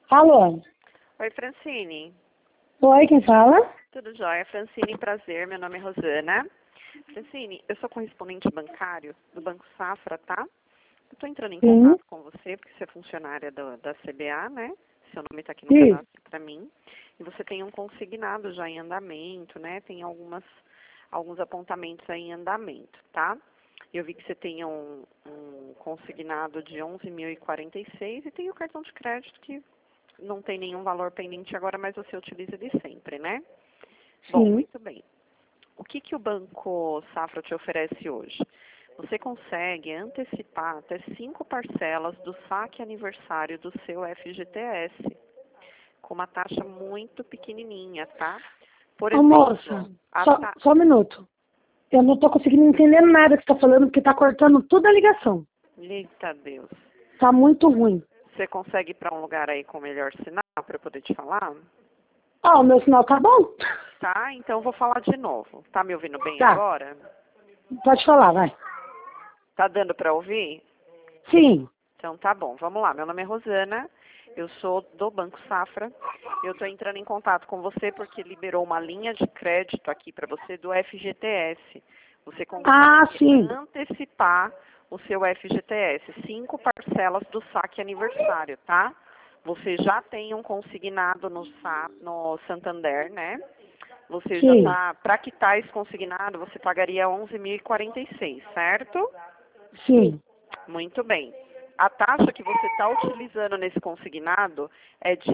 Alô? Oi, Francine. Oi, quem fala? Tudo jóia? Francine, prazer. Meu nome é Rosana. Francine, eu sou correspondente bancário do Banco Safra, tá? Eu estou entrando em Sim. contato com você, porque você é funcionária da CBA, né? Seu nome está aqui no Sim. cadastro para mim. E você tem um consignado já em andamento, né? Tem alguns apontamentos aí em andamento, tá? Eu vi que você tem um consignado de 11.046 e tem o cartão de crédito que não tem nenhum valor pendente agora, mas você utiliza de sempre, né? Bom, Sim. muito bem. O que o Banco Safra te oferece hoje? Você consegue antecipar até 5 parcelas do saque aniversário do seu FGTS, com uma taxa muito pequenininha, tá? Por Ô, exemplo, moça, só um minuto. Eu não tô conseguindo entender nada que você tá falando, porque tá cortando toda a ligação. Eita Deus. Tá muito ruim. Você consegue ir para um lugar aí com melhor sinal para eu poder te falar? O meu sinal tá bom? Tá, então eu vou falar de novo. Tá me ouvindo bem Tá. agora? Pode falar, vai. Tá dando para ouvir? Sim. Então tá bom, vamos lá. Meu nome é Rosana, eu sou do Banco Safra. Eu estou entrando em contato com você porque liberou uma linha de crédito aqui para você do FGTS. Você consegue Sim. antecipar o seu FGTS, 5 parcelas do saque aniversário, tá? Você já tem um consignado no Santander, né? Você já Sim. está, para quitar esse consignado, você pagaria 11.046, certo? Sim. Muito bem. A taxa que você está utilizando nesse consignado é de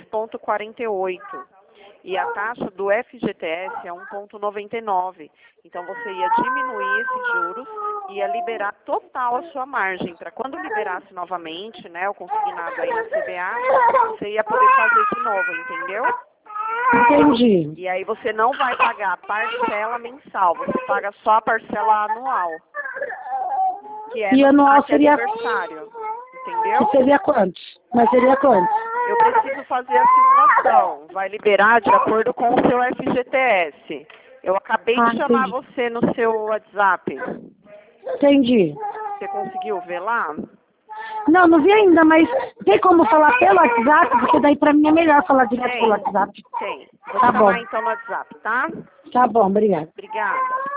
2,48. E a taxa do FGTS é 1,99. Então, você ia diminuir esses juros e ia liberar total a sua margem. Para quando liberasse novamente, né, o consignado aí na CBA, você ia poder fazer de novo, entendeu? Entendi. E aí você não vai pagar a parcela mensal, você paga só a parcela anual. Que é E no anual saque seria... aniversário, entendeu? Que seria quantos? Mas seria quantos? Eu preciso fazer a simulação. Vai liberar de acordo com o seu FGTS. Eu acabei de chamar Entendi. você no seu WhatsApp. Entendi. Você conseguiu ver lá? Não, não vi ainda, mas tem como falar pelo WhatsApp? Porque daí pra mim é melhor falar direto pelo WhatsApp. Tem. Vou Tá chamar bom. então no WhatsApp, tá? Tá bom, obrigada. Obrigada.